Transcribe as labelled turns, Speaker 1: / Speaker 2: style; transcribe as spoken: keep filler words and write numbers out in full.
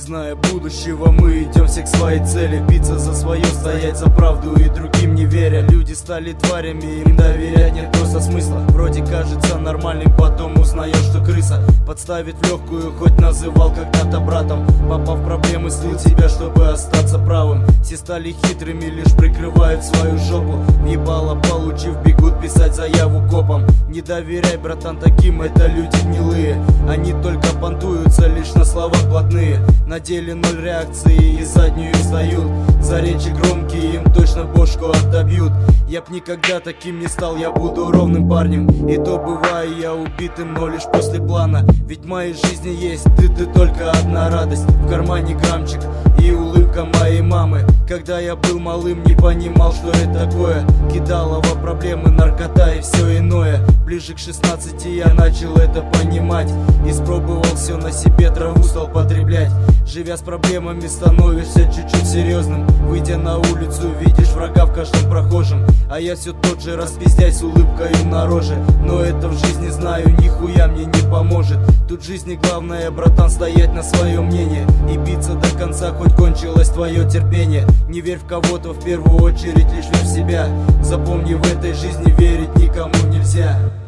Speaker 1: зная будущего, мы идем все к своей цели. Биться за свое, стоять за правду и другим не веря. Люди стали тварями, им доверять нет просто смысла. Вроде кажется нормальным, потом узнаешь, что крыса. Подставит в легкую, хоть называл когда-то братом. Попав в проблемы, слил тебя, чтобы остаться правым. Все стали хитрыми, лишь прикрывают свою жопу. Въебало получив, бегут писать заяву копам. Не доверяй, братан, таким, это люди гнилые. Они только понтуются, лишь на словах блатные. На деле ноль реакции и заднюю сдают. За речи громкие им точно бошку отобьют. Я б никогда таким не стал, я буду ровным парнем. И то бываю я убитым, но лишь после плана. Ведь в моей жизни есть ты, ты только одна радость. В кармане граммчик и улыбка моей мамы. Когда я был малым, не понимал, что это такое. Кидалово проблемы, наркота и все иное. Ближе к шестнадцати я начал это понимать. Испробовал все на себе, траву стал потреблять. Живя с проблемами, становишься чуть-чуть серьезным. Выйдя на улицу, видишь врага в каждом прохожем. А я все тот же, распиздяй с улыбкой на роже. Но это в жизни знаю, нихуя мне не поможет. Тут в жизни главное, братан, стоять на свое мнение и биться до конца, хоть кончилось твое терпение. Не верь в кого-то, в первую очередь лишь верь в себя. Запомни, в этой жизни верить никому нельзя.